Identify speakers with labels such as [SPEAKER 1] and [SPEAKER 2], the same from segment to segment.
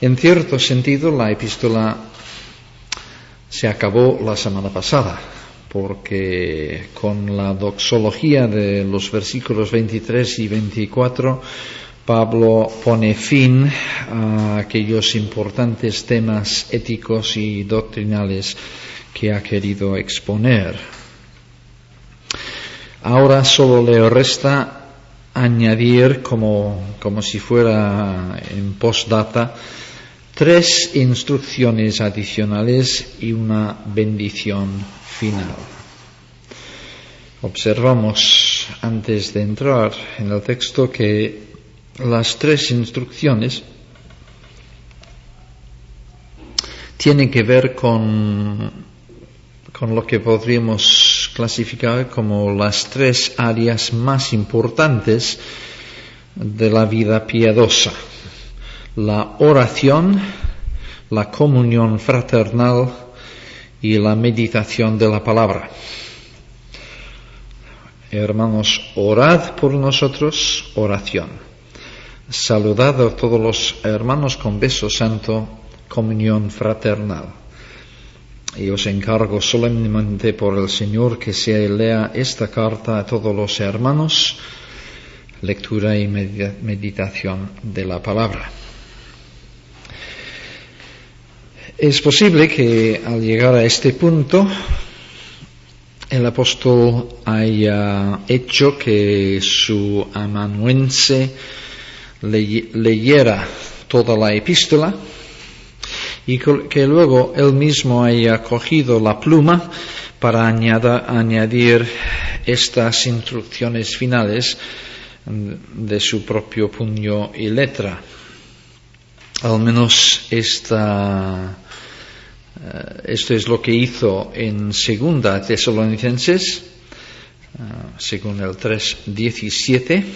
[SPEAKER 1] En cierto sentido, la epístola se acabó la semana pasada, porque con la doxología de los versículos 23 y 24, Pablo pone fin a aquellos importantes temas éticos y doctrinales que ha querido exponer. Ahora solo le resta añadir, como si fuera en postdata, 3 instrucciones adicionales y una bendición final. Observamos antes de entrar en el texto que las 3 instrucciones tienen que ver con lo que podríamos clasificar como las 3 áreas más importantes de la vida piadosa: la oración, la comunión fraternal y la meditación de la palabra. Hermanos, orad por nosotros, oración. Saludad a todos los hermanos con beso santo, comunión fraternal. Y os encargo solemnemente por el Señor que se lea esta carta a todos los hermanos, lectura y meditación de la palabra. Es posible que al llegar a este punto el apóstol haya hecho que su amanuense leyera toda la epístola y que luego él mismo haya cogido la pluma para añadir estas instrucciones finales de su propio puño y letra. Al menos esto es lo que hizo en 2 Tesalonicenses, según el 3:17,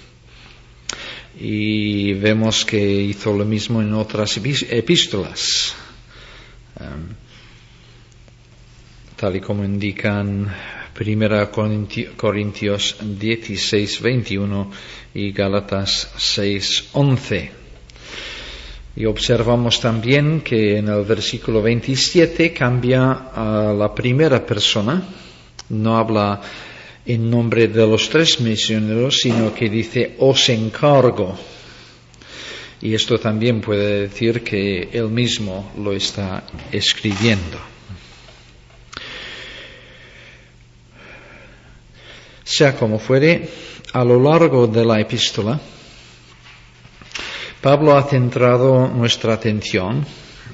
[SPEAKER 1] y vemos que hizo lo mismo en otras epístolas, tal y como indican 1 Corintios 16:21 y Gálatas 6:11. Y observamos también que en el versículo 27 cambia a la primera persona, no habla en nombre de los 3 misioneros, sino que dice os encargo. Y esto también puede decir que él mismo lo está escribiendo. Sea como fuere, a lo largo de la epístola, Pablo ha centrado nuestra atención,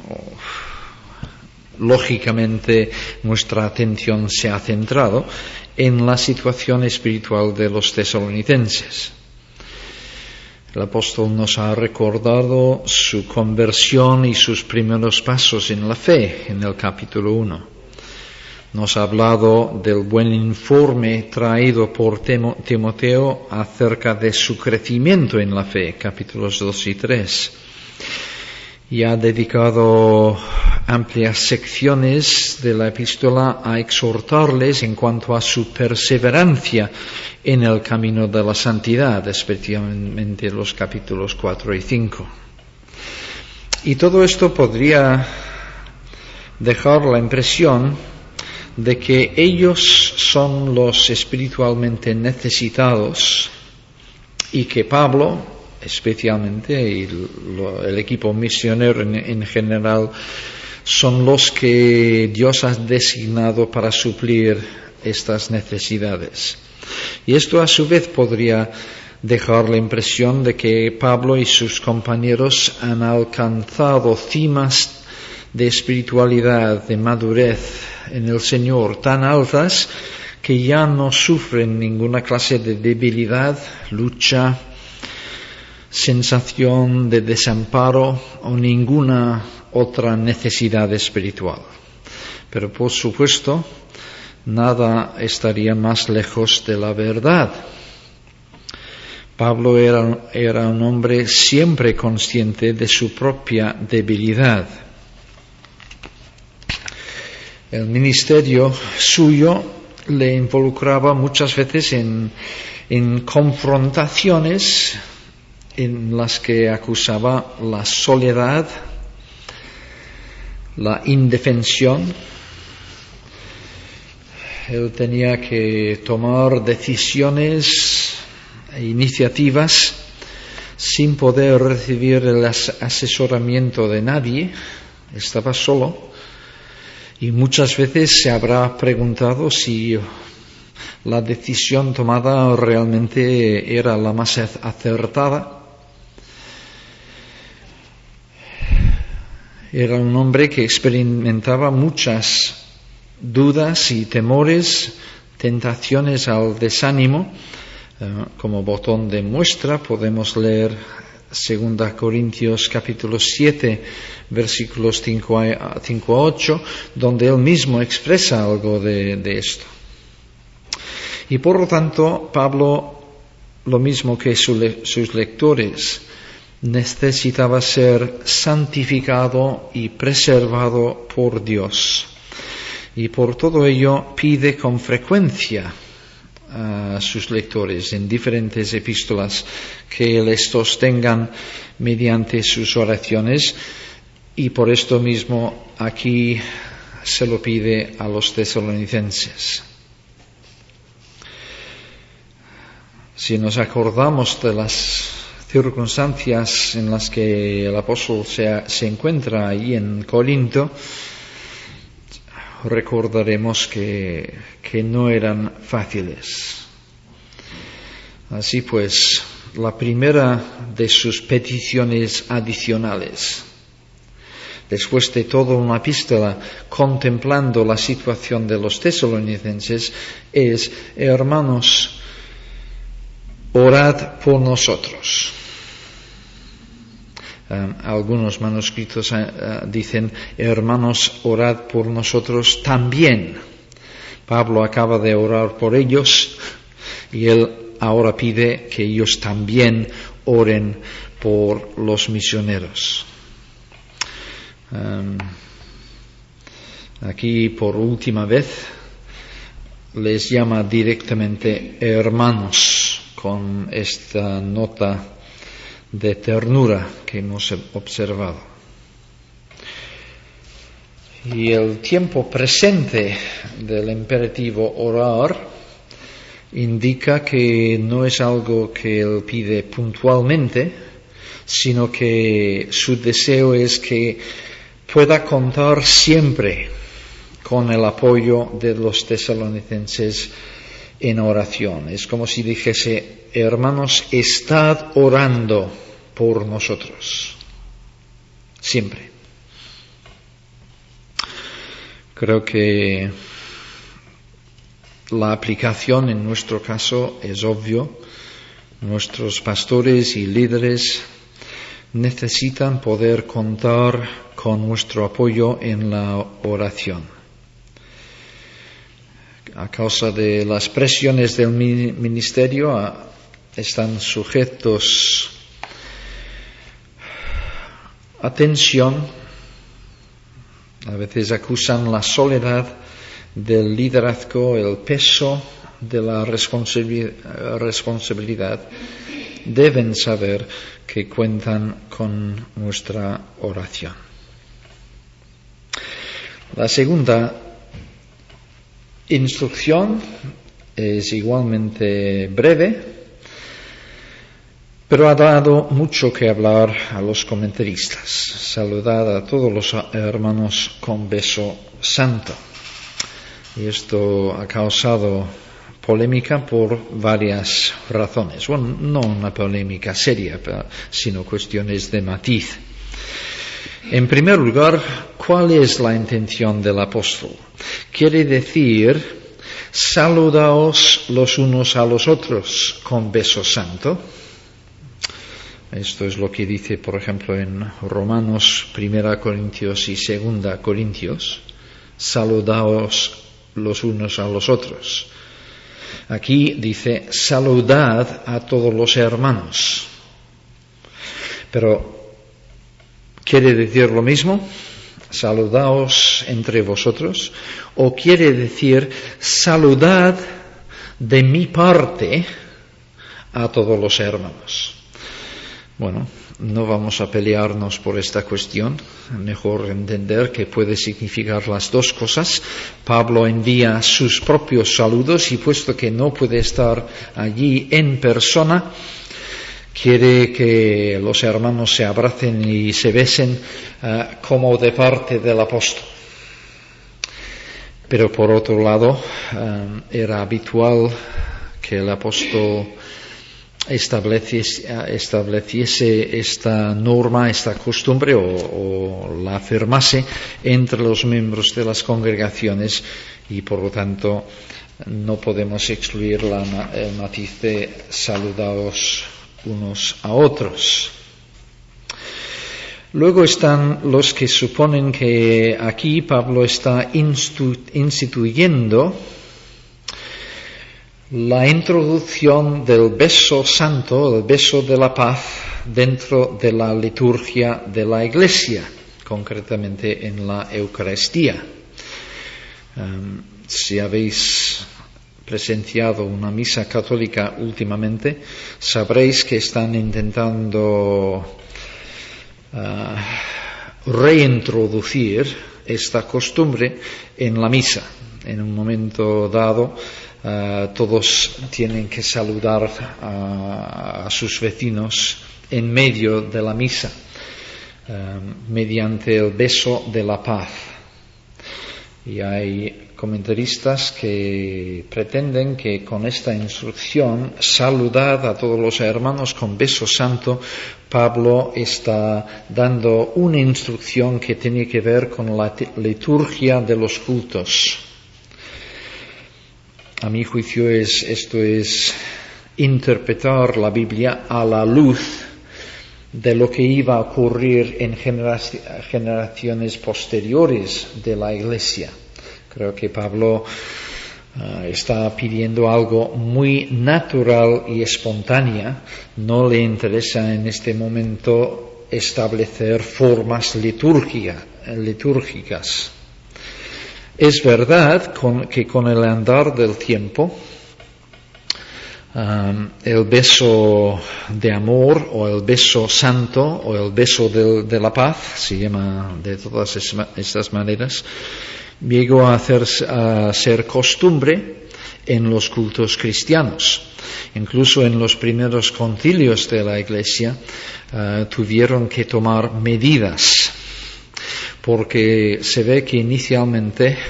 [SPEAKER 1] lógicamente nuestra atención se ha centrado en la situación espiritual de los tesalonicenses. El apóstol nos ha recordado su conversión y sus primeros pasos en la fe en el capítulo 1. Nos ha hablado del buen informe traído por Timoteo acerca de su crecimiento en la fe, capítulos 2 y 3. Y ha dedicado amplias secciones de la epístola a exhortarles en cuanto a su perseverancia en el camino de la santidad, especialmente los capítulos 4 y 5. Y todo esto podría dejar la impresión de que ellos son los espiritualmente necesitados y que Pablo, especialmente, y el equipo misionero en general, son los que Dios ha designado para suplir estas necesidades. Y esto a su vez podría dejar la impresión de que Pablo y sus compañeros han alcanzado cimas de espiritualidad, de madurez en el Señor tan altas que ya no sufren ninguna clase de debilidad, lucha, sensación de desamparo o ninguna otra necesidad espiritual. Pero por supuesto, nada estaría más lejos de la verdad. Pablo era un hombre siempre consciente de su propia debilidad. El ministerio suyo le involucraba muchas veces en confrontaciones en las que acusaba la soledad, la indefensión. Él tenía que tomar decisiones e iniciativas sin poder recibir el asesoramiento de nadie. Estaba solo y muchas veces se habrá preguntado si la decisión tomada realmente era la más acertada. Era un hombre que experimentaba muchas dudas y temores, tentaciones al desánimo. Como botón de muestra podemos leer 2 Corintios capítulo 7, versículos 5 a 8, donde él mismo expresa algo de esto. Y por lo tanto, Pablo, lo mismo que sus lectores, necesitaba ser santificado y preservado por Dios. Y por todo ello pide con frecuencia a sus lectores en diferentes epístolas que les sostengan mediante sus oraciones, y por esto mismo aquí se lo pide a los tesalonicenses. Si nos acordamos de las circunstancias en las que el apóstol se encuentra ahí en Corinto, recordaremos que no eran fáciles. Así pues, la primera de sus peticiones adicionales, después de toda una epístola contemplando la situación de los tesalonicenses, es: hermanos, orad por nosotros. Algunos manuscritos dicen: hermanos, orad por nosotros también. Pablo acaba de orar por ellos y él ahora pide que ellos también oren por los misioneros. Aquí por última vez les llama directamente hermanos, con esta nota de ternura que hemos observado. Y el tiempo presente del imperativo orar indica que no es algo que él pide puntualmente, sino que su deseo es que pueda contar siempre con el apoyo de los tesalonicenses en oración. Es como si dijese: hermanos, estad orando por nosotros siempre. Creo que la aplicación en nuestro caso es obvio. Nuestros pastores y líderes necesitan poder contar con nuestro apoyo en la oración. A causa de las presiones del ministerio, están sujetos a tensión. A veces acusan la soledad del liderazgo, el peso de la responsabilidad. Deben saber que cuentan con nuestra oración. La segunda instrucción es igualmente breve, pero ha dado mucho que hablar a los comentaristas. Saludad a todos los hermanos con beso santo. Y esto ha causado polémica por varias razones. Bueno, no una polémica seria, sino cuestiones de matiz. En primer lugar, ¿cuál es la intención del apóstol? Quiere decir: saludaos los unos a los otros con beso santo. Esto es lo que dice, por ejemplo, en Romanos, 1 Corintios y 2 Corintios. Saludaos los unos a los otros. Aquí dice: saludad a todos los hermanos. Pero ¿quiere decir lo mismo? Saludaos entre vosotros. ¿O quiere decir: saludad de mi parte a todos los hermanos? Bueno, no vamos a pelearnos por esta cuestión, mejor entender que puede significar las dos cosas. Pablo envía sus propios saludos y puesto que no puede estar allí en persona, quiere que los hermanos se abracen y se besen como de parte del apóstol. Pero por otro lado, era habitual que el apóstol estableciese esta norma, esta costumbre o la afirmase entre los miembros de las congregaciones y por lo tanto no podemos excluir el matiz de saludaos unos a otros. Luego están los que suponen que aquí Pablo está instituyendo la introducción del beso santo, el beso de la paz, dentro de la liturgia de la Iglesia, concretamente en la Eucaristía. Si habéis presenciado una misa católica últimamente, sabréis que están intentando reintroducir esta costumbre en la misa. En un momento dado, todos tienen que saludar a sus vecinos en medio de la misa, mediante el beso de la paz. Y hay comentaristas que pretenden que con esta instrucción, saludad a todos los hermanos con beso santo, Pablo está dando una instrucción que tiene que ver con la liturgia de los cultos. A mi juicio esto es interpretar la Biblia a la luz de lo que iba a ocurrir en generaciones posteriores de la Iglesia. Creo que Pablo está pidiendo algo muy natural y espontáneo. No le interesa en este momento establecer formas litúrgicas. Es verdad que con el andar del tiempo, el beso de amor o el beso santo o el beso de la paz, se llama de todas estas maneras, llegó a ser costumbre en los cultos cristianos. Incluso en los primeros concilios de la Iglesia tuvieron que tomar medidas, porque se ve que inicialmente,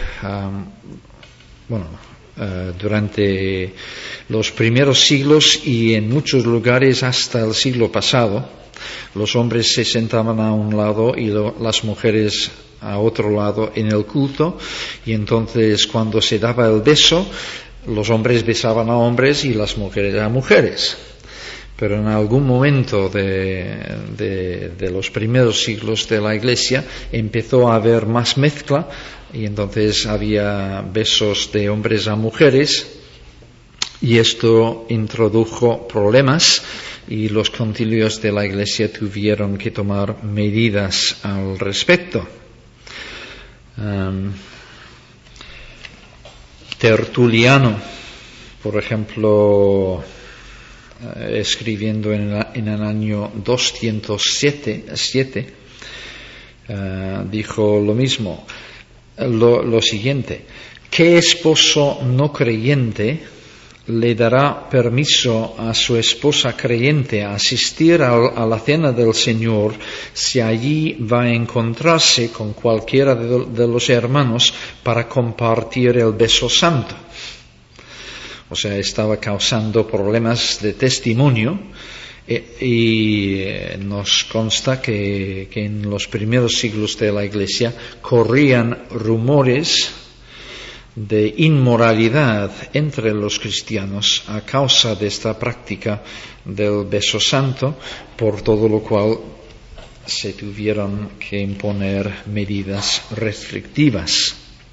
[SPEAKER 1] durante los primeros siglos y en muchos lugares hasta el siglo pasado, los hombres se sentaban a un lado y las mujeres a otro lado en el culto, y entonces cuando se daba el beso, los hombres besaban a hombres y las mujeres a mujeres. Pero en algún momento de los primeros siglos de la Iglesia empezó a haber más mezcla y entonces había besos de hombres a mujeres y esto introdujo problemas y los concilios de la Iglesia tuvieron que tomar medidas al respecto. Tertuliano, por ejemplo, escribiendo en el año 207, dijo lo mismo, lo siguiente: ¿qué esposo no creyente le dará permiso a su esposa creyente a asistir a la cena del Señor si allí va a encontrarse con cualquiera de los hermanos para compartir el beso santo? O sea, estaba causando problemas de testimonio y nos consta que en los primeros siglos de la Iglesia corrían rumores de inmoralidad entre los cristianos a causa de esta práctica del beso santo, por todo lo cual se tuvieron que imponer medidas restrictivas.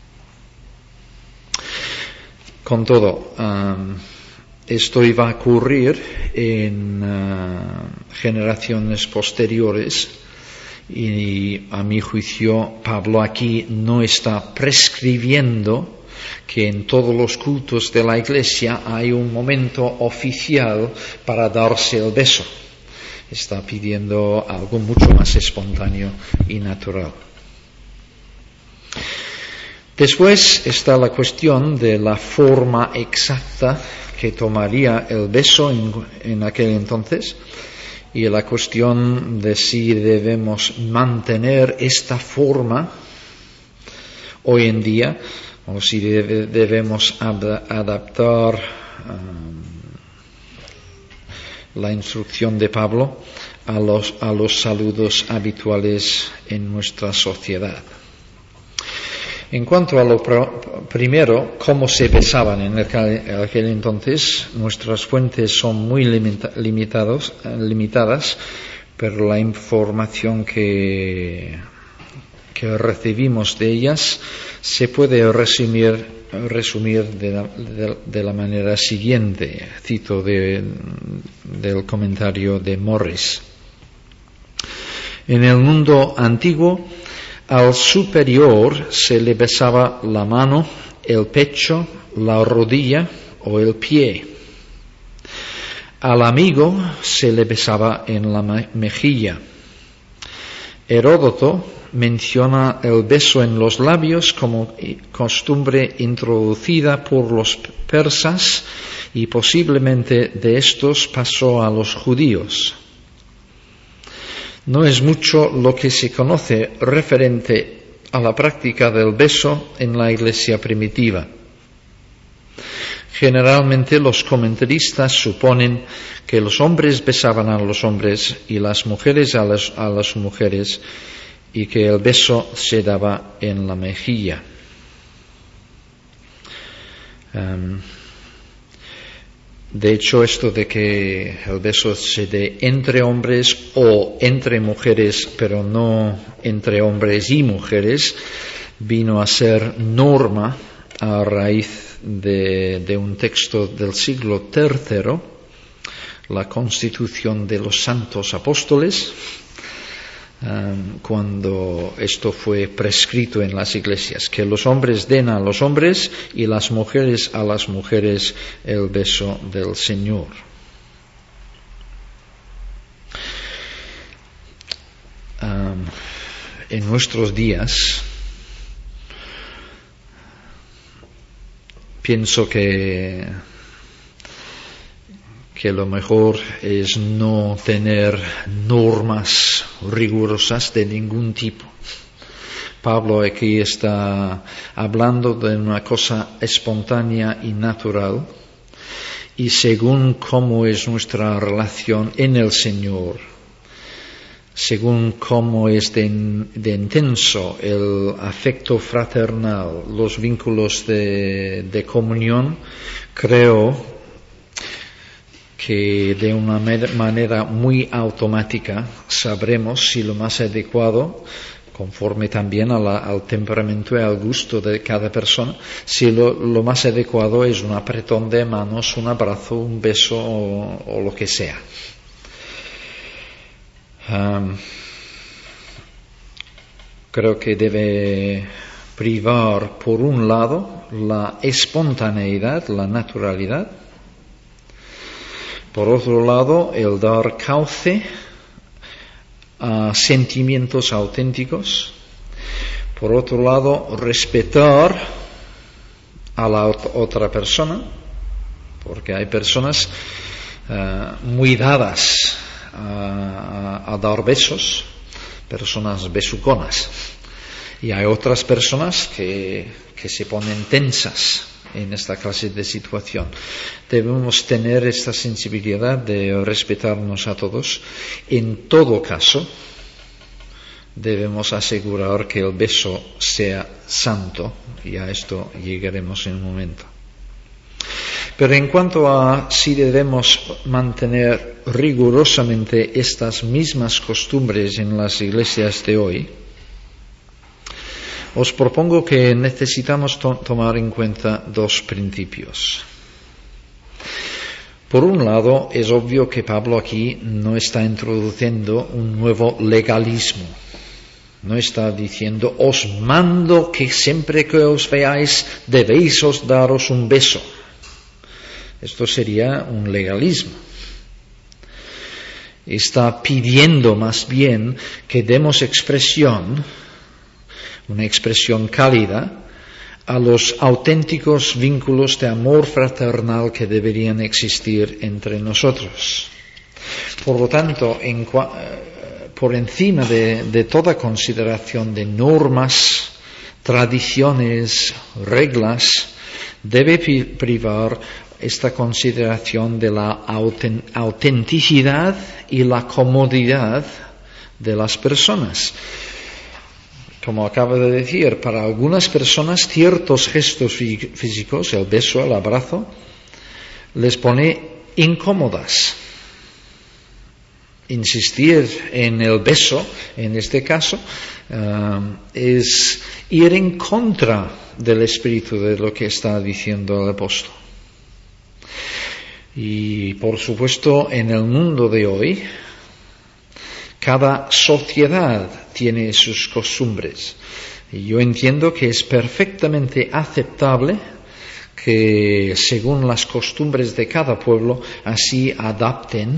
[SPEAKER 1] Con todo, esto iba a ocurrir en generaciones posteriores y a mi juicio Pablo aquí no está prescribiendo que en todos los cultos de la Iglesia hay un momento oficial para darse el beso. está pidiendo algo mucho más espontáneo y natural. Después está la cuestión de la forma exacta que tomaría el beso en aquel entonces, y la cuestión de si debemos mantener esta forma hoy en día o si debemos adaptar la instrucción de Pablo a los saludos habituales en nuestra sociedad. En cuanto a lo primero, cómo se besaban en aquel entonces, nuestras fuentes son muy limitadas, pero la información que recibimos de ellas se puede resumir de la manera siguiente. Cito del comentario de Morris. En el mundo antiguo, al superior se le besaba la mano, el pecho, la rodilla o el pie. Al amigo se le besaba en la mejilla. Heródoto menciona el beso en los labios como costumbre introducida por los persas y posiblemente de estos pasó a los judíos. No es mucho lo que se conoce referente a la práctica del beso en la Iglesia primitiva. Generalmente los comentaristas suponen que los hombres besaban a los hombres y las mujeres a las mujeres, y que el beso se daba en la mejilla. De hecho, esto de que el beso se dé entre hombres o entre mujeres, pero no entre hombres y mujeres, vino a ser norma a raíz de un texto del siglo III, la Constitución de los Santos Apóstoles, cuando esto fue prescrito en las iglesias, que los hombres den a los hombres y las mujeres a las mujeres el beso del Señor. En nuestros días pienso que lo mejor es no tener normas rigurosas de ningún tipo. Pablo aquí está hablando de una cosa espontánea y natural, y según cómo es nuestra relación en el Señor, según cómo es de intenso el afecto fraternal, los vínculos de comunión, creo que de una manera muy automática sabremos si lo más adecuado, conforme también al temperamento y al gusto de cada persona, si lo más adecuado es un apretón de manos, un abrazo, un beso o lo que sea. Creo que debe privar, por un lado, la espontaneidad, la naturalidad. Por otro lado, el dar cauce a sentimientos auténticos. Por otro lado, respetar a la otra persona, porque hay personas muy dadas a dar besos, personas besuconas, y hay otras personas que se ponen tensas en esta clase de situación. Debemos tener esta sensibilidad de respetarnos a todos. En todo caso, debemos asegurar que el beso sea santo, y a esto llegaremos en un momento. Pero en cuanto a si debemos mantener rigurosamente estas mismas costumbres en las iglesias de hoy, os propongo que necesitamos tomar en cuenta dos principios. Por un lado, es obvio que Pablo aquí no está introduciendo un nuevo legalismo. No está diciendo, os mando que siempre que os veáis debéis daros un beso. Esto sería un legalismo. está pidiendo más bien que demos una expresión cálida, a los auténticos vínculos de amor fraternal que deberían existir entre nosotros. Por lo tanto, por encima de toda consideración de normas, tradiciones, reglas, debe privar esta consideración de la autenticidad y la comodidad de las personas. Como acabo de decir, para algunas personas ciertos gestos físicos, el beso, el abrazo, les pone incómodas. Insistir en el beso, en este caso, es ir en contra del espíritu de lo que está diciendo el apóstol. Y por supuesto, en el mundo de hoy, cada sociedad tiene sus costumbres. Y yo entiendo que es perfectamente aceptable que, según las costumbres de cada pueblo, así adapten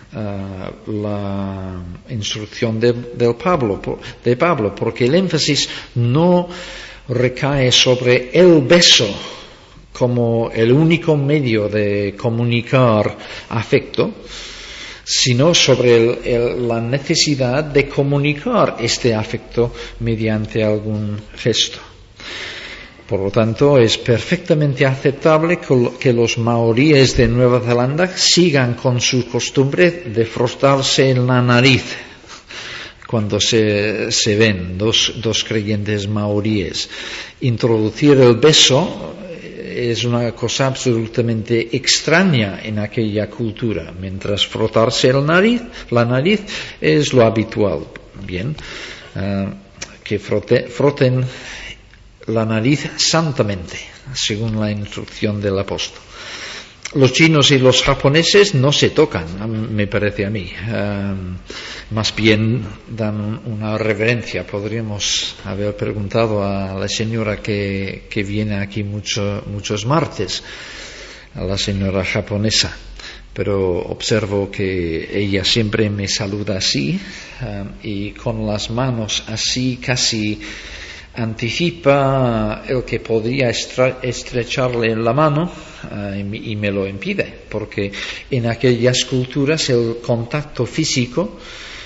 [SPEAKER 1] la instrucción de Pablo, porque el énfasis no recae sobre el beso como el único medio de comunicar afecto, sino sobre la necesidad de comunicar este afecto mediante algún gesto. Por lo tanto, es perfectamente aceptable que los maoríes de Nueva Zelanda sigan con su costumbre de frotarse en la nariz cuando se ven dos creyentes maoríes. Introducir el beso es una cosa absolutamente extraña en aquella cultura, mientras frotarse la nariz es lo habitual. Bien, que froten la nariz santamente, según la instrucción del apóstol. Los chinos y los japoneses no se tocan, me parece a mí. Más bien dan una reverencia. Podríamos haber preguntado a la señora que viene aquí muchos martes, a la señora japonesa, pero observo que ella siempre me saluda así, y con las manos así casi anticipa el que podría estrecharle la mano, y me lo impide, porque en aquellas culturas el contacto físico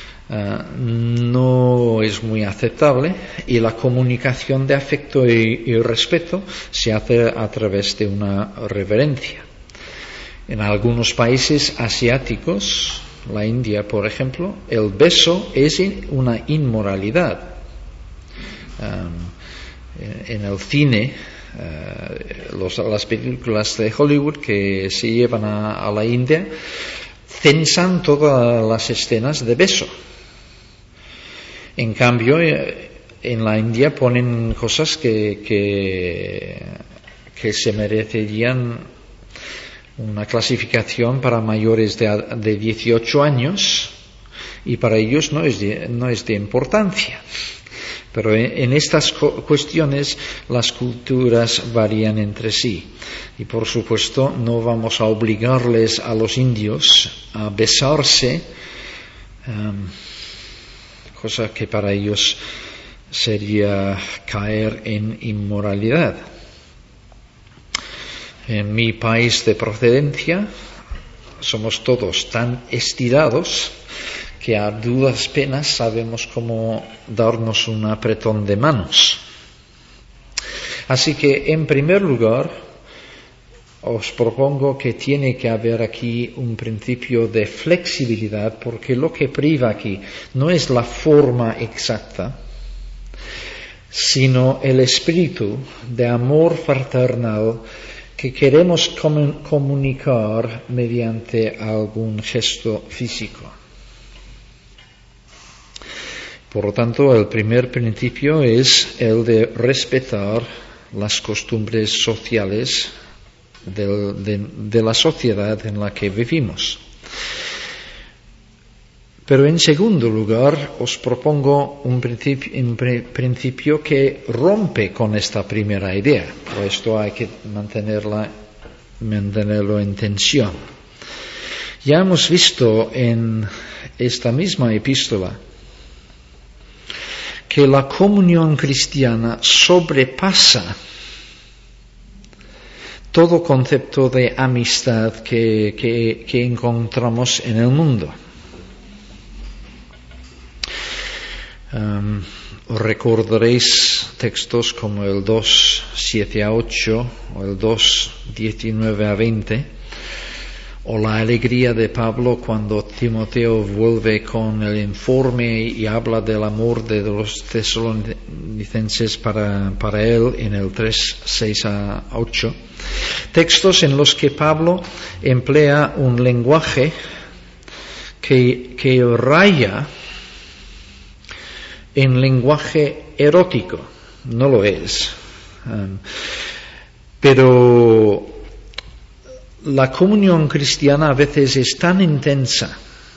[SPEAKER 1] no es muy aceptable, y la comunicación de afecto y respeto se hace a través de una reverencia. En algunos países asiáticos, la India por ejemplo, el beso es una inmoralidad. En el cine, las películas de Hollywood que se llevan a la India censan todas las escenas de beso. En cambio, en la India ponen cosas que se merecerían una clasificación para mayores de 18 años, y para ellos no es de importancia. Pero en estas cuestiones las culturas varían entre sí, y por supuesto no vamos a obligarles a los indios a besarse, cosa que para ellos sería caer en inmoralidad. En mi país de procedencia somos todos tan estirados que a duras penas sabemos cómo darnos un apretón de manos. Así que, en primer lugar, os propongo que tiene que haber aquí un principio de flexibilidad, porque lo que priva aquí no es la forma exacta, sino el espíritu de amor fraternal que queremos comunicar mediante algún gesto físico. Por lo tanto, el primer principio es el de respetar las costumbres sociales de la sociedad en la que vivimos. Pero en segundo lugar, os propongo un principio que rompe con esta primera idea. Por esto hay que mantenerlo en tensión. Ya hemos visto en esta misma epístola que la comunión cristiana sobrepasa todo concepto de amistad que encontramos en el mundo. Recordaréis textos como el 2, 7 a 8 o el 2, 19 a 20, o la alegría de Pablo cuando Timoteo vuelve con el informe y habla del amor de los tesalonicenses para él en el 3, 6 a 8. Textos en los que Pablo emplea un lenguaje que raya en lenguaje erótico. No lo es. Pero la comunión cristiana a veces es tan intensa.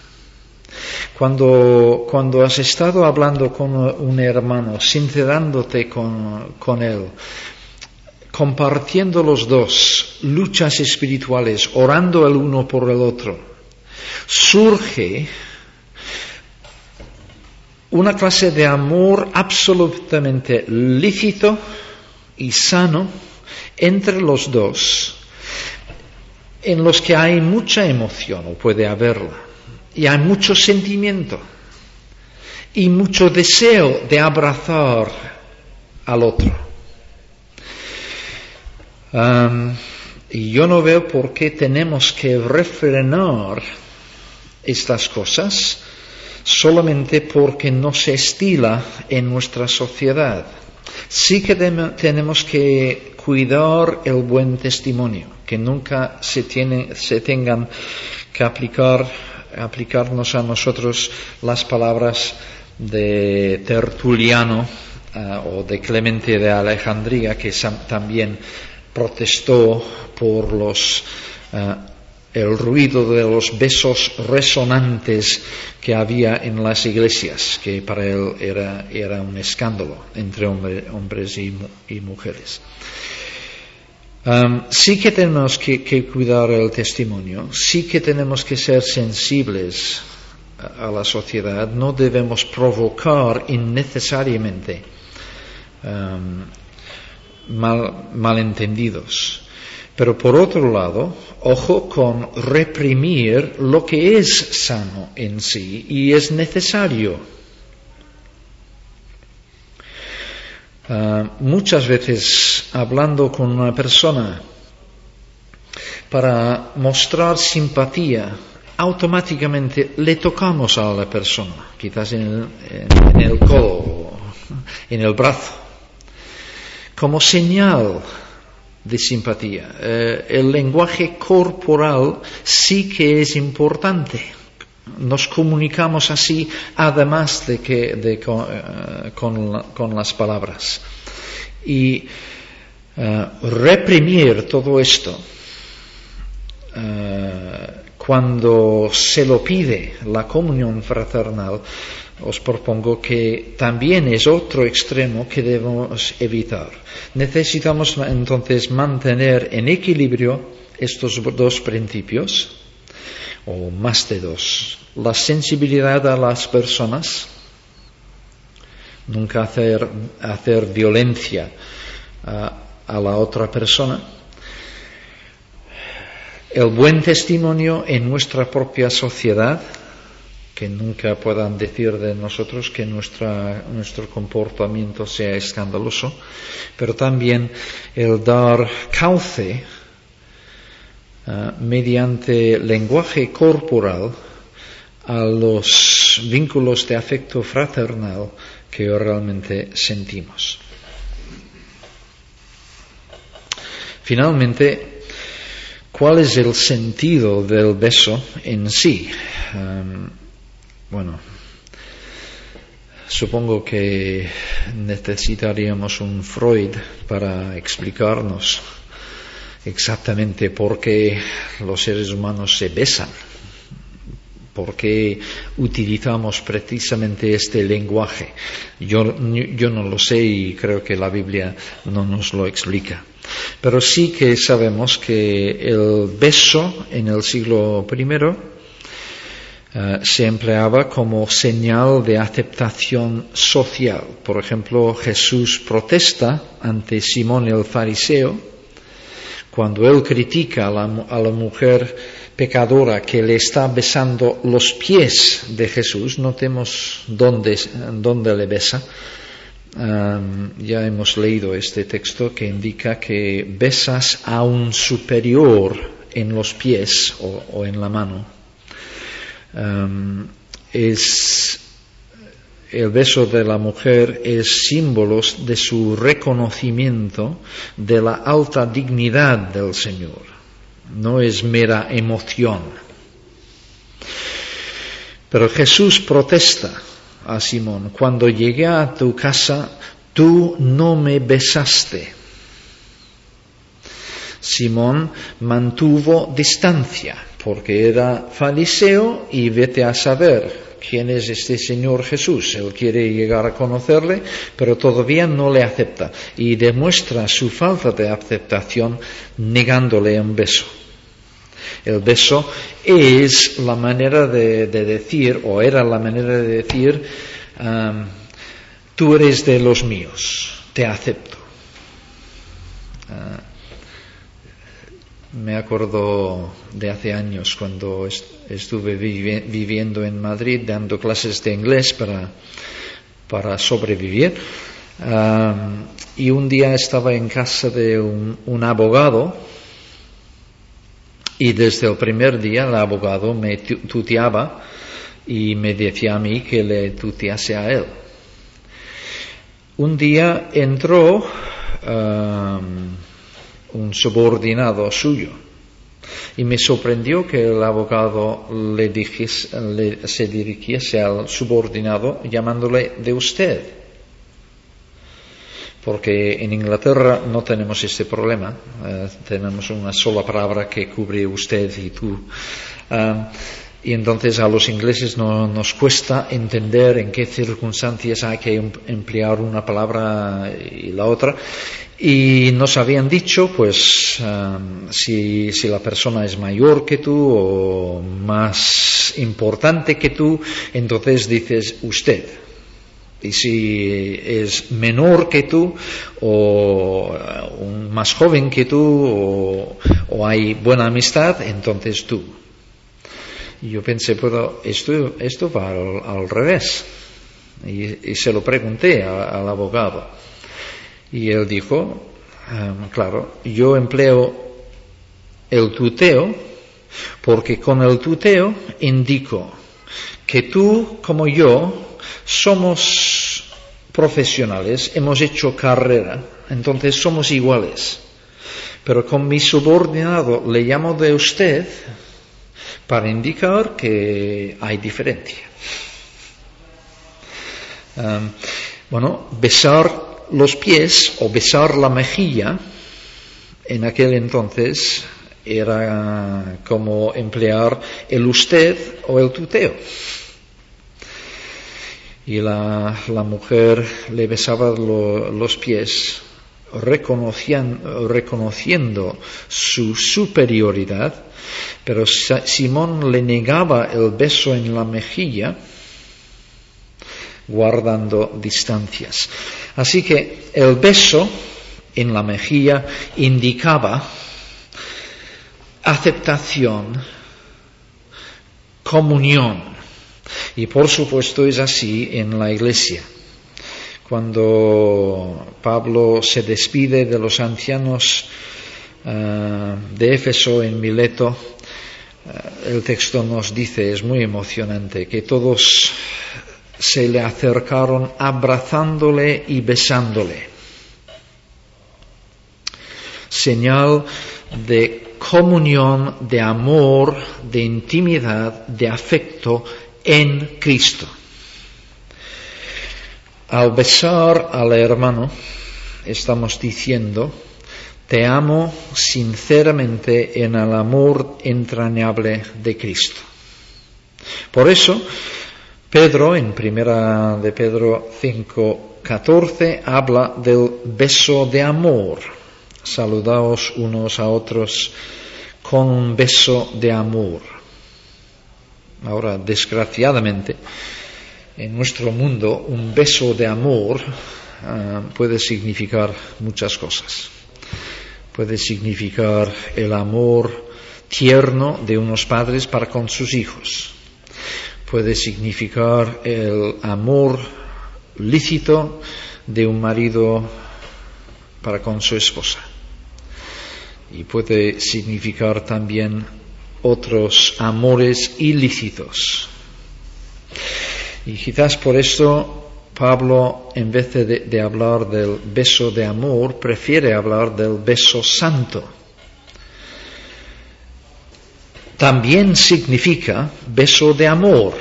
[SPEAKER 1] Cuando has estado hablando con un hermano, sincerándote con él, compartiendo los dos luchas espirituales, orando el uno por el otro, surge una clase de amor absolutamente lícito y sano entre los dos, en los que hay mucha emoción, o puede haberla, y hay mucho sentimiento y mucho deseo de abrazar al otro. Y yo no veo por qué tenemos que refrenar estas cosas solamente porque no se estila en nuestra sociedad. Sí que tenemos que cuidar el buen testimonio, que nunca se tengan que aplicarnos a nosotros las palabras de Tertuliano o de Clemente de Alejandría, que también protestó por el ruido de los besos resonantes que había en las iglesias, que para él era un escándalo entre hombres y mujeres. Sí que tenemos que cuidar el testimonio, sí que tenemos que ser sensibles a la sociedad, no debemos provocar innecesariamente malentendidos. Pero por otro lado, ojo con reprimir lo que es sano en sí y es necesario. Muchas veces, hablando con una persona, para mostrar simpatía, automáticamente le tocamos a la persona, quizás en el codo, en el brazo, como señal de simpatía. El lenguaje corporal sí que es importante. Nos comunicamos así, además con las palabras. Y reprimir todo esto, cuando se lo pide la comunión fraternal, os propongo que también es otro extremo que debemos evitar. Necesitamos entonces mantener en equilibrio estos dos principios, o más de dos. La sensibilidad a las personas, nunca hacer violencia a la otra persona. El buen testimonio en nuestra propia sociedad, que nunca puedan decir de nosotros que nuestro comportamiento sea escandaloso, pero también el dar cauce mediante lenguaje corporal a los vínculos de afecto fraternal que realmente sentimos. Finalmente, ¿cuál es el sentido del beso en sí? Supongo que necesitaríamos un Freud para explicarnos exactamente por qué los seres humanos se besan, por qué utilizamos precisamente este lenguaje. Yo no lo sé y creo que la Biblia no nos lo explica. Pero sí que sabemos que el beso en el siglo I Se empleaba como señal de aceptación social. Por ejemplo, Jesús protesta ante Simón el fariseo cuando él critica a la mujer pecadora que le está besando los pies de Jesús. Notemos dónde le besa. Ya hemos leído este texto que indica que besas a un superior en los pies o en la mano. El beso de la mujer es símbolo de su reconocimiento de la alta dignidad del Señor. No es mera emoción. Pero Jesús protesta a Simón: cuando llegué a tu casa, tú no me besaste. Simón mantuvo distancia porque era fariseo y vete a saber quién es este Señor Jesús. Él quiere llegar a conocerle, pero todavía no le acepta y demuestra su falta de aceptación negándole un beso. El beso es la manera de decir, o era la manera de decir, tú eres de los míos, te acepto. Me acuerdo de hace años cuando estuve viviendo en Madrid dando clases de inglés para sobrevivir. Y un día estaba en casa de un abogado y desde el primer día el abogado me tuteaba y me decía a mí que le tutease a él. Un día entró un subordinado suyo y me sorprendió que el abogado se dirigiese al subordinado llamándole de usted, porque en Inglaterra no tenemos este problema. Tenemos una sola palabra que cubre usted y tú, y entonces a los ingleses nos cuesta entender en qué circunstancias hay que emplear una palabra y la otra. Y nos habían dicho, pues, si la persona es mayor que tú o más importante que tú, entonces dices usted. Y si es menor que tú o más joven que tú o hay buena amistad, entonces tú. Y yo pensé, pero esto va al revés. Y se lo pregunté al abogado. Y él dijo, claro, yo empleo el tuteo porque con el tuteo indico que tú como yo somos profesionales, hemos hecho carrera, entonces somos iguales. Pero con mi subordinado le llamo de usted para indicar que hay diferencia. Besar los pies o besar la mejilla en aquel entonces era como emplear el usted o el tuteo. Y la mujer le besaba los pies reconociendo su superioridad, pero Simón le negaba el beso en la mejilla guardando distancias. Así que el beso en la mejilla indicaba aceptación, comunión. Y por supuesto es así en la iglesia. Cuando Pablo se despide de los ancianos de Éfeso en Mileto, el texto nos dice, es muy emocionante, que todos se le acercaron abrazándole y besándole. Señal de comunión, de amor, de intimidad, de afecto en Cristo. Al besar al hermano, estamos diciendo, te amo sinceramente en el amor entrañable de Cristo. Por eso, Pedro, en 1 de Pedro 5:14, habla del beso de amor. Saludaos unos a otros con un beso de amor. Ahora, desgraciadamente, en nuestro mundo, un beso de amor puede significar muchas cosas. Puede significar el amor tierno de unos padres para con sus hijos. Puede significar el amor lícito de un marido para con su esposa. Y puede significar también otros amores ilícitos. Y quizás por esto Pablo, en vez de hablar del beso de amor, prefiere hablar del beso santo. También significa beso de amor.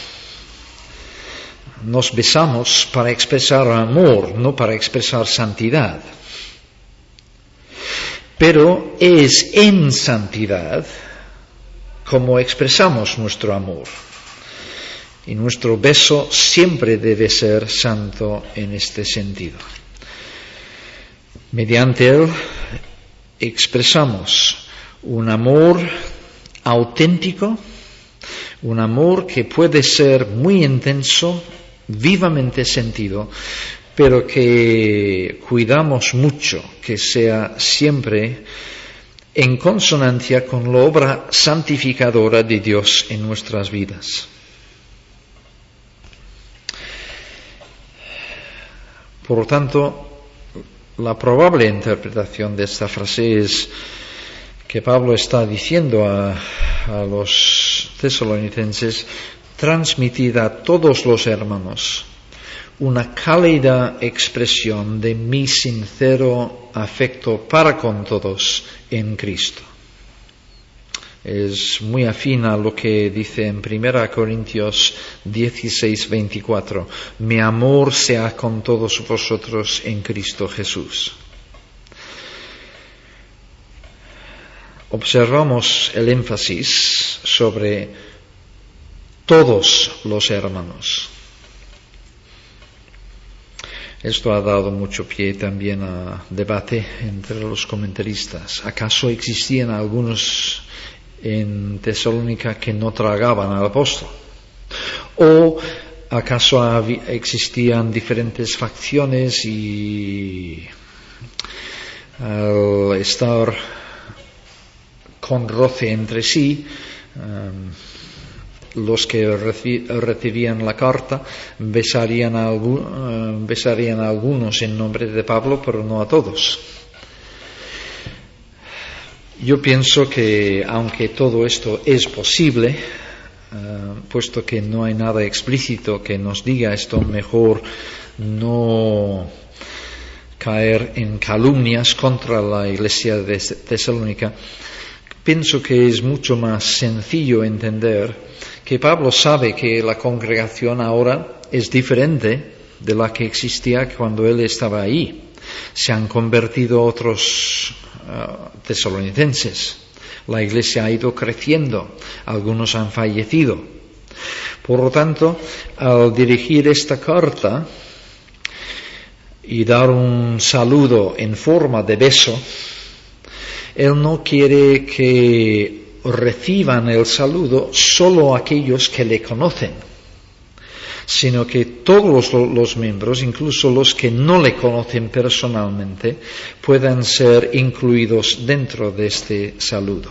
[SPEAKER 1] Nos besamos para expresar amor, no para expresar santidad. Pero es en santidad como expresamos nuestro amor. Y nuestro beso siempre debe ser santo en este sentido. Mediante él expresamos un amor auténtico, un amor que puede ser muy intenso, vivamente sentido, pero que cuidamos mucho que sea siempre en consonancia con la obra santificadora de Dios en nuestras vidas. Por lo tanto, la probable interpretación de esta frase es que Pablo está diciendo a los tesalonicenses: transmitid a todos los hermanos una cálida expresión de mi sincero afecto para con todos en Cristo. Es muy afín a lo que dice en 1 Corintios 16:24: mi amor sea con todos vosotros en Cristo Jesús. Observamos el énfasis sobre todos los hermanos. Esto ha dado mucho pie también a debate entre los comentaristas. ¿Acaso existían algunos en Tesalónica que no tragaban al apóstol? ¿O acaso existían diferentes facciones y al estar con roce entre sí, los que recibían la carta besarían a algunos en nombre de Pablo, pero no a todos? Yo pienso que aunque todo esto es posible, puesto que no hay nada explícito que nos diga esto, mejor no caer en calumnias contra la iglesia de Tesalónica. Pienso que es mucho más sencillo entender que Pablo sabe que la congregación ahora es diferente de la que existía cuando él estaba ahí. Se han convertido otros tesalonicenses. La iglesia ha ido creciendo. Algunos han fallecido. Por lo tanto, al dirigir esta carta y dar un saludo en forma de beso, él no quiere que reciban el saludo solo aquellos que le conocen, sino que todos los miembros, incluso los que no le conocen personalmente, puedan ser incluidos dentro de este saludo.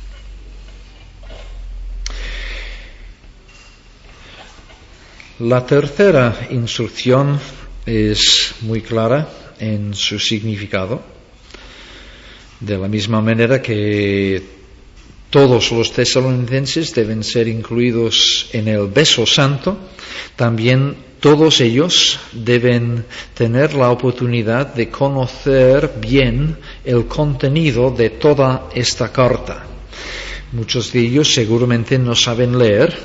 [SPEAKER 1] La tercera instrucción es muy clara en su significado. De la misma manera que todos los tesalonicenses deben ser incluidos en el beso santo, también todos ellos deben tener la oportunidad de conocer bien el contenido de toda esta carta. Muchos de ellos seguramente no saben leer.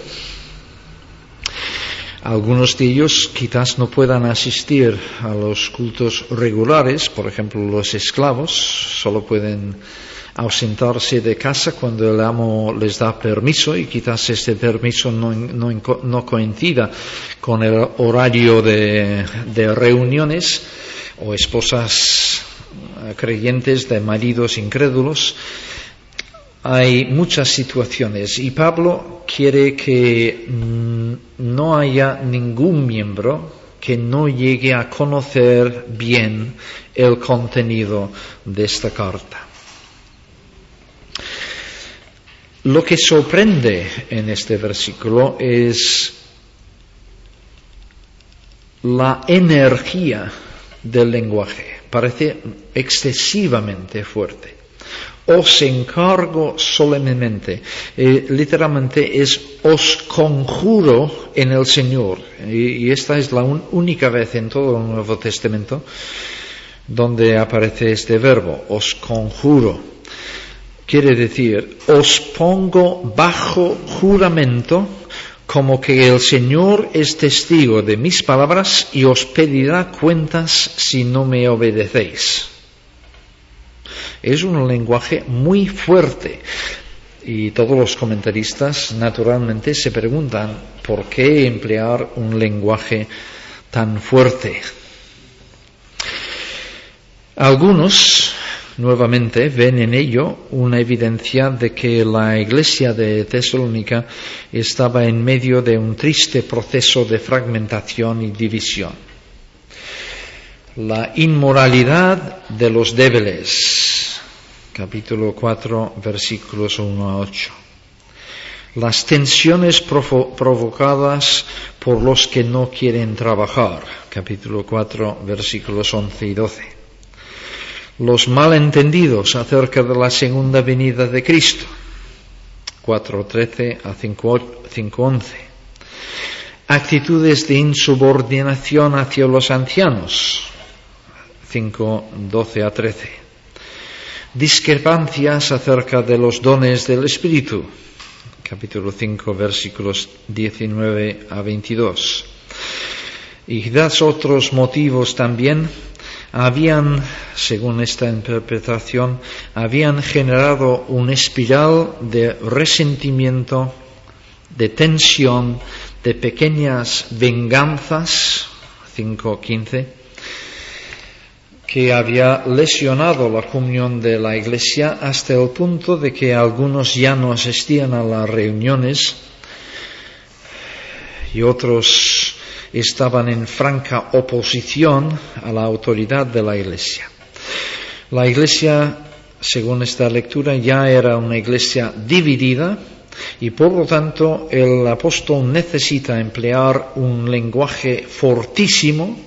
[SPEAKER 1] Algunos de ellos quizás no puedan asistir a los cultos regulares, por ejemplo los esclavos, solo pueden ausentarse de casa cuando el amo les da permiso, y quizás este permiso no coincida con el horario de reuniones, o esposas creyentes de maridos incrédulos. hay muchas situaciones y Pablo quiere que no haya ningún miembro que no llegue a conocer bien el contenido de esta carta. Lo que sorprende en este versículo es la energía del lenguaje. Parece excesivamente fuerte. Os encargo solemnemente. Literalmente es os conjuro en el Señor. Y esta es la única vez en todo el Nuevo Testamento donde aparece este verbo, os conjuro. Quiere decir, os pongo bajo juramento, como que el Señor es testigo de mis palabras y os pedirá cuentas si no me obedecéis. Es un lenguaje muy fuerte y todos los comentaristas naturalmente se preguntan por qué emplear un lenguaje tan fuerte. Algunos nuevamente ven en ello una evidencia de que la iglesia de Tesalónica estaba en medio de un triste proceso de fragmentación y división. La inmoralidad de los débiles, capítulo 4, versículos 1 a 8. Las tensiones provocadas por los que no quieren trabajar, capítulo 4, versículos 11 y 12. Los malentendidos acerca de la segunda venida de Cristo, 4:13 a 5:11. Actitudes de insubordinación hacia los ancianos, 5:12 a 13. Discrepancias acerca de los dones del Espíritu, capítulo 5, versículos 19 a 22. Y quizás otros motivos también habían, según esta interpretación, habían generado una espiral de resentimiento, de tensión, de pequeñas venganzas, 5:15, que había lesionado la comunión de la Iglesia hasta el punto de que algunos ya no asistían a las reuniones y otros estaban en franca oposición a la autoridad de la Iglesia. La Iglesia, según esta lectura, ya era una Iglesia dividida y por lo tanto el apóstol necesita emplear un lenguaje fortísimo,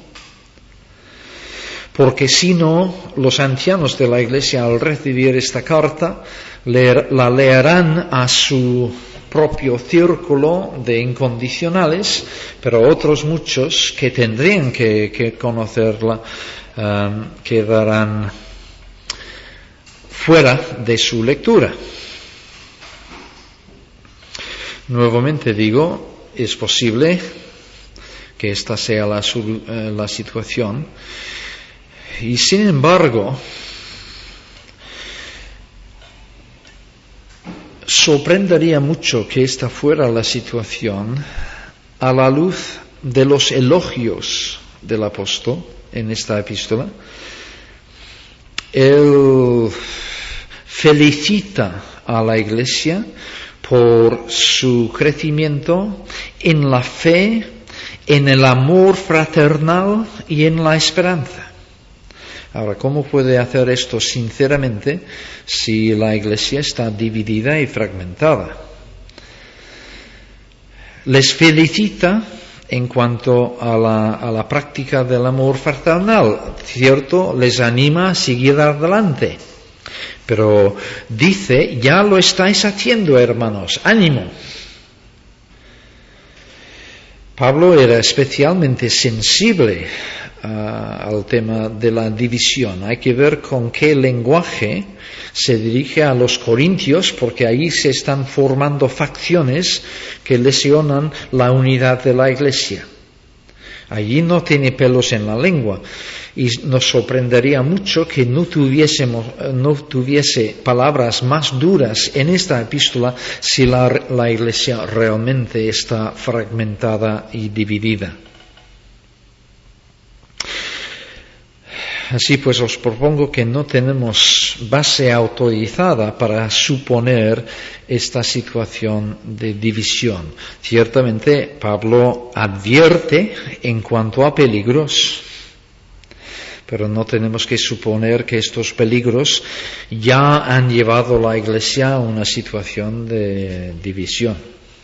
[SPEAKER 1] porque si no, los ancianos de la Iglesia al recibir esta carta la leerán a su propio círculo de incondicionales, pero otros muchos que tendrían que conocerla quedarán fuera de su lectura. Nuevamente digo, es posible que esta sea la situación, y sin embargo sorprendería mucho que esta fuera la situación a la luz de los elogios del apóstol en esta epístola. Él felicita a la Iglesia por su crecimiento en la fe, en el amor fraternal y en la esperanza. Ahora, ¿cómo puede hacer esto sinceramente si la Iglesia está dividida y fragmentada? Les felicita en cuanto a la práctica del amor fraternal, ¿cierto? Les anima a seguir adelante. Pero dice, ya lo estáis haciendo, hermanos, ánimo. Pablo era especialmente sensible al tema de la división. Hay que ver con qué lenguaje se dirige a los corintios, porque ahí se están formando facciones que lesionan la unidad de la Iglesia. Allí no tiene pelos en la lengua, y nos sorprendería mucho que no tuviese palabras más duras en esta epístola si la Iglesia realmente está fragmentada y dividida. Así pues, os propongo que no tenemos base autorizada para suponer esta situación de división. Ciertamente, Pablo advierte en cuanto a peligros, pero no tenemos que suponer que estos peligros ya han llevado a la Iglesia a una situación de división.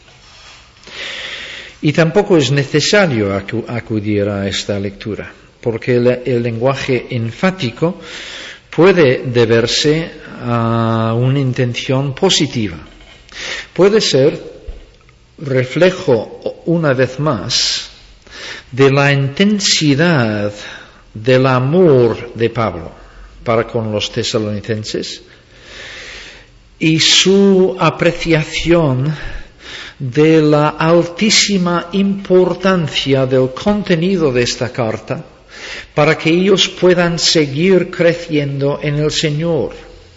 [SPEAKER 1] Y tampoco es necesario acudir a esta lectura, porque el lenguaje enfático puede deberse a una intención positiva. Puede ser reflejo, una vez más, de la intensidad del amor de Pablo para con los tesalonicenses y su apreciación de la altísima importancia del contenido de esta carta para que ellos puedan seguir creciendo en el Señor.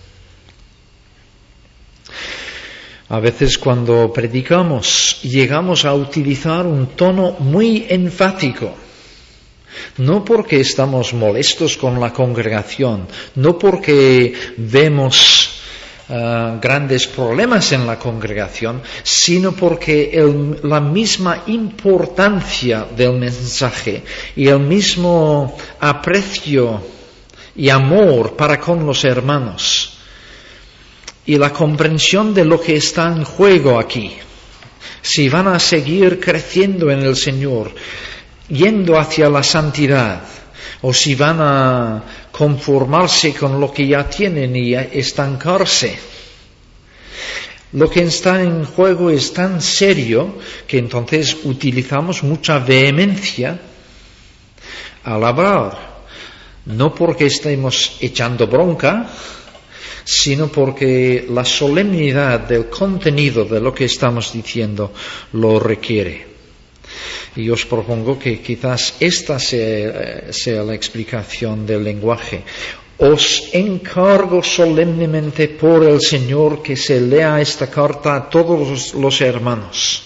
[SPEAKER 1] A veces cuando predicamos llegamos a utilizar un tono muy enfático, no porque estamos molestos con la congregación, no porque vemos grandes problemas en la congregación, sino porque la misma importancia del mensaje y el mismo aprecio y amor para con los hermanos y la comprensión de lo que está en juego aquí, si van a seguir creciendo en el Señor, yendo hacia la santidad, o si van a conformarse con lo que ya tienen y estancarse. Lo que está en juego es tan serio que entonces utilizamos mucha vehemencia al hablar, no porque estemos echando bronca, sino porque la solemnidad del contenido de lo que estamos diciendo lo requiere. Y os propongo que quizás esta sea la explicación del lenguaje. Os encargo solemnemente por el Señor que se lea esta carta a todos los hermanos.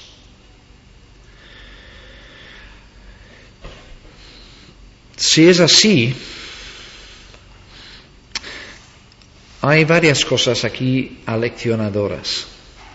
[SPEAKER 1] Si es así, hay varias cosas aquí aleccionadoras.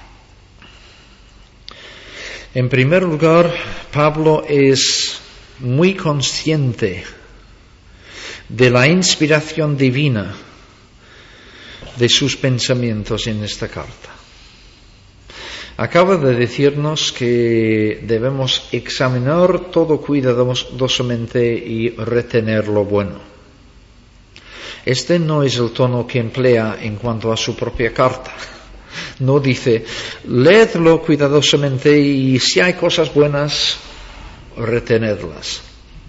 [SPEAKER 1] En primer lugar, Pablo es muy consciente de la inspiración divina de sus pensamientos en esta carta. Acaba de decirnos que debemos examinar todo cuidadosamente y retener lo bueno. Este no es el tono que emplea en cuanto a su propia carta. No dice, leedlo cuidadosamente y si hay cosas buenas, retenedlas.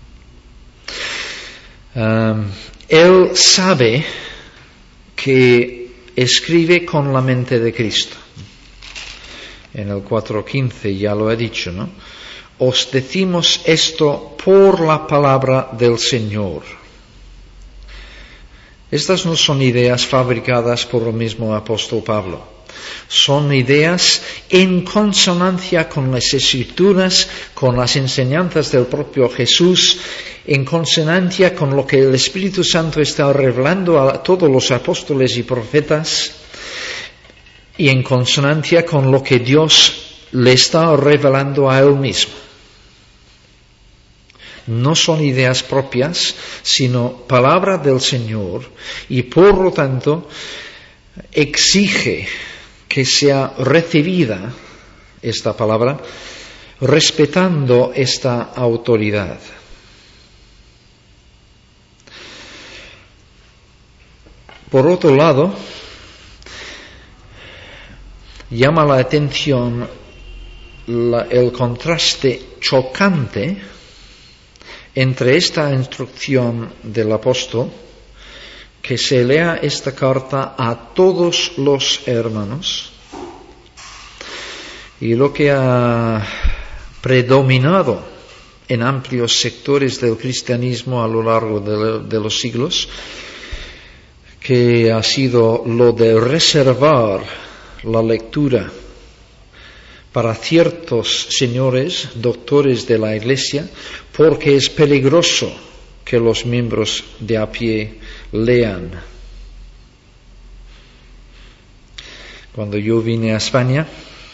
[SPEAKER 1] Él sabe que escribe con la mente de Cristo. En el 4:15 ya lo he dicho, ¿no? Os decimos esto por la palabra del Señor. Estas no son ideas fabricadas por el mismo apóstol Pablo. Son ideas en consonancia con las Escrituras, con las enseñanzas del propio Jesús, en consonancia con lo que el Espíritu Santo está revelando a todos los apóstoles y profetas, y en consonancia con lo que Dios le está revelando a él mismo. No son ideas propias, sino palabra del Señor, y por lo tanto exige que sea recibida esta palabra respetando esta autoridad. Por otro lado, llama la atención el contraste chocante entre esta instrucción del apóstol, que se lea esta carta a todos los hermanos, y lo que ha predominado en amplios sectores del cristianismo a lo largo de los siglos, que ha sido lo de reservar la lectura para ciertos señores, doctores de la Iglesia, porque es peligroso que los miembros de a pie lean. Cuando yo vine a España,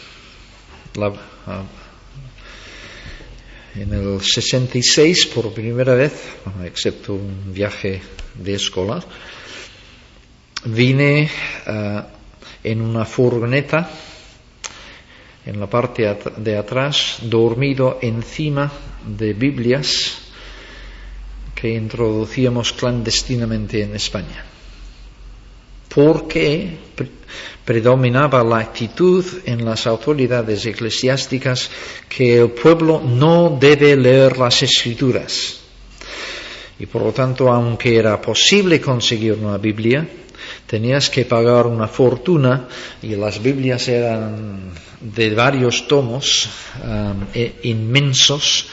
[SPEAKER 1] en el 66 por primera vez, excepto un viaje de escolar, vine en una furgoneta, en la parte de atrás, dormido encima de Biblias que introducíamos clandestinamente en España, porque predominaba la actitud en las autoridades eclesiásticas que el pueblo no debe leer las Escrituras. Y por lo tanto, aunque era posible conseguir una Biblia, tenías que pagar una fortuna, y las Biblias eran de varios tomos inmensos.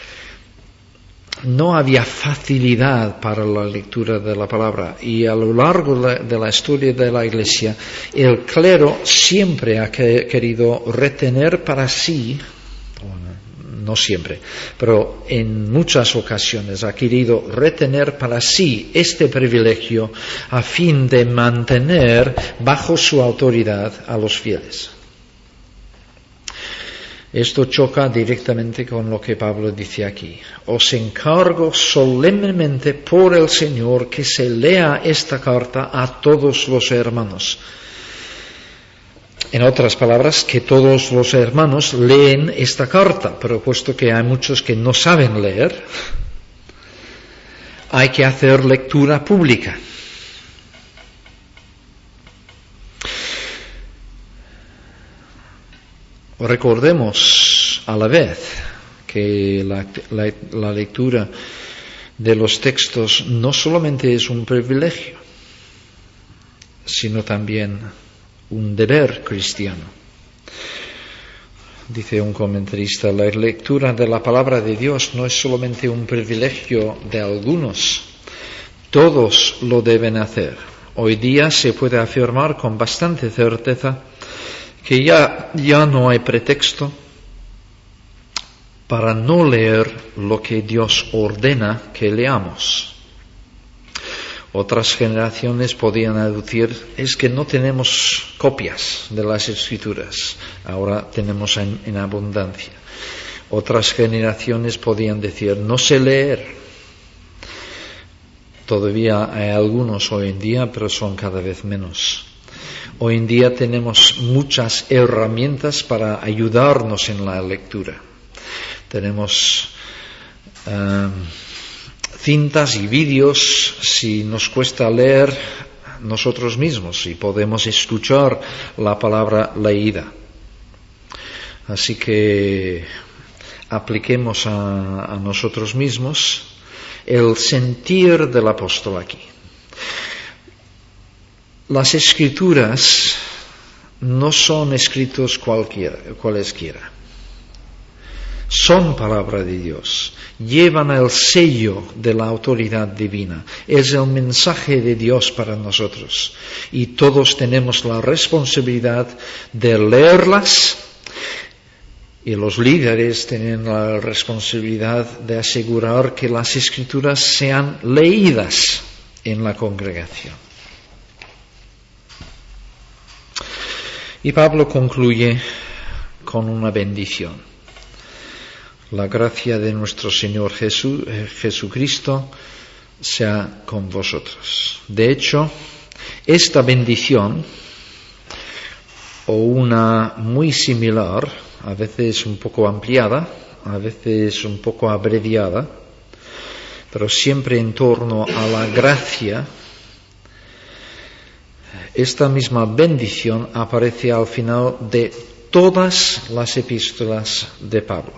[SPEAKER 1] No había facilidad para la lectura de la palabra, y a lo largo de la historia de la Iglesia, el clero siempre ha querido retener para sí, no siempre, pero en muchas ocasiones ha querido retener para sí este privilegio a fin de mantener bajo su autoridad a los fieles. Esto choca directamente con lo que Pablo dice aquí. Os encargo solemnemente por el Señor que se lea esta carta a todos los hermanos. En otras palabras, que todos los hermanos leen esta carta, pero puesto que hay muchos que no saben leer, hay que hacer lectura pública. Recordemos a la vez que la lectura de los textos no solamente es un privilegio, sino también un deber cristiano. Dice un comentarista, la lectura de la palabra de Dios no es solamente un privilegio de algunos, todos lo deben hacer. Hoy día se puede afirmar con bastante certeza que ya no hay pretexto para no leer lo que Dios ordena que leamos. Otras generaciones podían aducir, es que no tenemos copias de las Escrituras, ahora tenemos en abundancia. Otras generaciones podían decir, no sé leer. Todavía hay algunos hoy en día, pero son cada vez menos. Hoy en día tenemos muchas herramientas para ayudarnos en la lectura. Tenemos cintas y vídeos si nos cuesta leer nosotros mismos, y podemos escuchar la palabra leída. Así que apliquemos a nosotros mismos el sentir del apóstol aquí. Las Escrituras no son escritos cualesquiera. Son palabra de Dios. Llevan el sello de la autoridad divina. Es el mensaje de Dios para nosotros. Y todos tenemos la responsabilidad de leerlas, y los líderes tienen la responsabilidad de asegurar que las Escrituras sean leídas en la congregación. Y Pablo concluye con una bendición. La gracia de nuestro Señor Jesucristo sea con vosotros. De hecho, esta bendición, o una muy similar, a veces un poco ampliada, a veces un poco abreviada, pero siempre en torno a la gracia, esta misma bendición aparece al final de todas las epístolas de Pablo.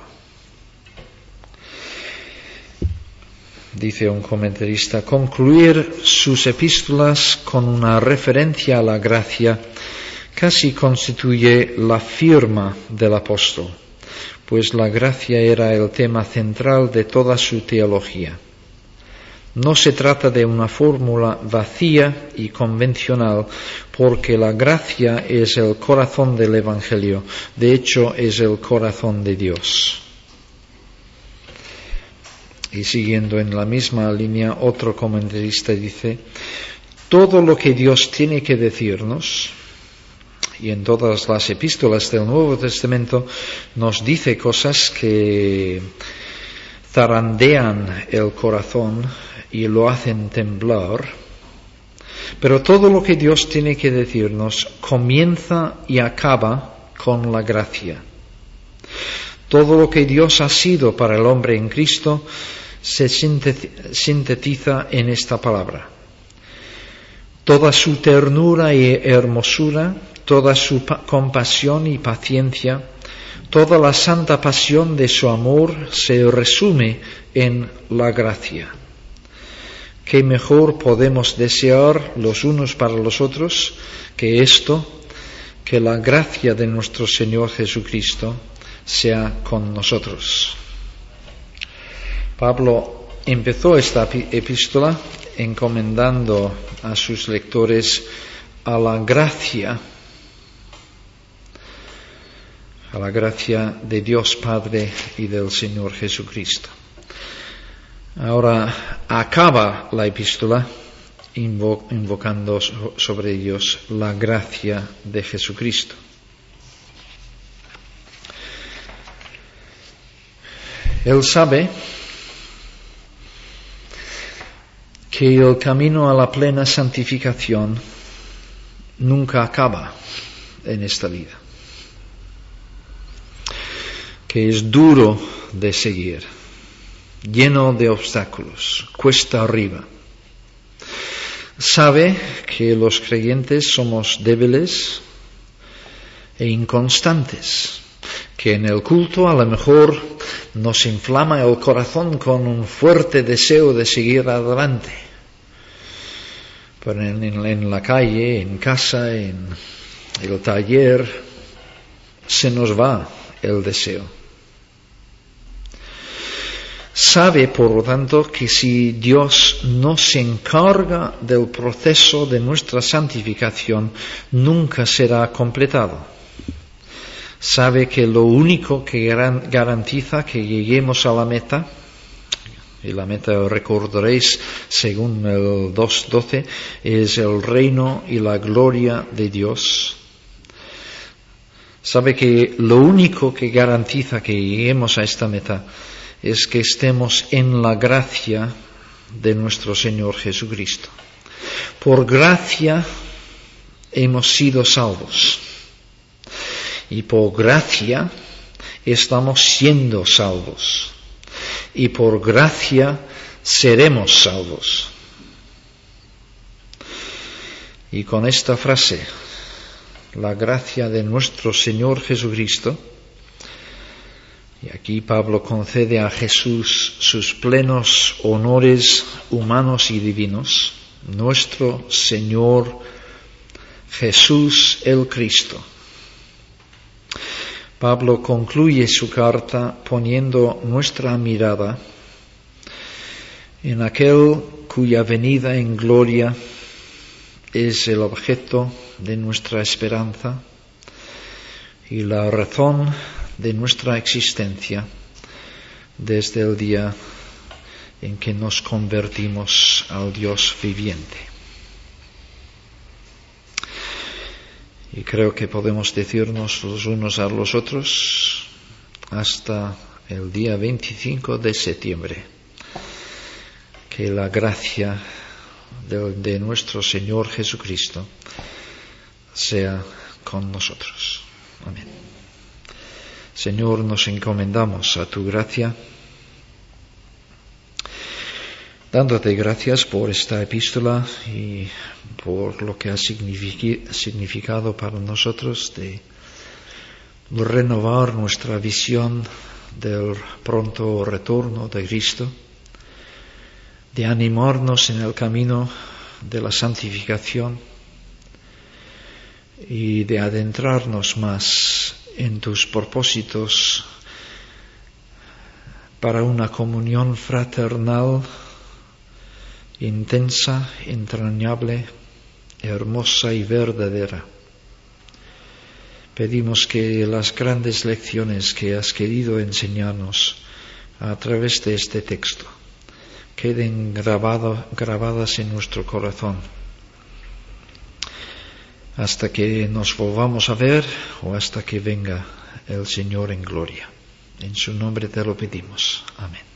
[SPEAKER 1] Dice un comentarista, concluir sus epístolas con una referencia a la gracia casi constituye la firma del apóstol, pues la gracia era el tema central de toda su teología. No se trata de una fórmula vacía y convencional, porque la gracia es el corazón del Evangelio, de hecho es el corazón de Dios. Y siguiendo en la misma línea, otro comentarista dice: todo lo que Dios tiene que decirnos, y en todas las epístolas del Nuevo Testamento nos dice cosas que zarandean el corazón y lo hacen temblar, pero todo lo que Dios tiene que decirnos comienza y acaba con la gracia. Todo lo que Dios ha sido para el hombre en Cristo se sintetiza en esta palabra. Toda su ternura y hermosura, toda su compasión y paciencia, toda la santa pasión de su amor se resume en la gracia. ¿Qué mejor podemos desear los unos para los otros que esto, que la gracia de nuestro Señor Jesucristo sea con nosotros? Pablo empezó esta epístola encomendando a sus lectores a la gracia de Dios Padre y del Señor Jesucristo. Ahora acaba la epístola invocando sobre ellos la gracia de Jesucristo. Él sabe que el camino a la plena santificación nunca acaba en esta vida, que es duro de seguir, lleno de obstáculos, cuesta arriba. Sabe que los creyentes somos débiles e inconstantes, que en el culto a lo mejor nos inflama el corazón con un fuerte deseo de seguir adelante, pero en la calle, en casa, en el taller, se nos va el deseo. Sabe, por lo tanto, que si Dios no se encarga del proceso de nuestra santificación, nunca será completado. Sabe que lo único que garantiza que lleguemos a la meta, y la meta, recordaréis, según el 2.12, es el reino y la gloria de Dios. Sabe que lo único que garantiza que lleguemos a esta meta es que estemos en la gracia de nuestro Señor Jesucristo. Por gracia hemos sido salvos. Y por gracia estamos siendo salvos. Y por gracia seremos salvos. Y con esta frase, la gracia de nuestro Señor Jesucristo, y aquí Pablo concede a Jesús sus plenos honores humanos y divinos, nuestro Señor Jesús el Cristo. Pablo concluye su carta poniendo nuestra mirada en aquel cuya venida en gloria es el objeto de nuestra esperanza y la razón de nuestra existencia desde el día en que nos convertimos al Dios viviente. Y creo que podemos decirnos los unos a los otros hasta el día 25 de septiembre que la gracia de nuestro Señor Jesucristo sea con nosotros. Amén. Señor, nos encomendamos a tu gracia, dándote gracias por esta epístola y por lo que ha significado para nosotros de renovar nuestra visión del pronto retorno de Cristo, de animarnos en el camino de la santificación y de adentrarnos más en tus propósitos para una comunión fraternal intensa, entrañable, hermosa y verdadera. Pedimos que las grandes lecciones que has querido enseñarnos a través de este texto queden grabadas en nuestro corazón, hasta que nos volvamos a ver o hasta que venga el Señor en gloria. En su nombre te lo pedimos. Amén.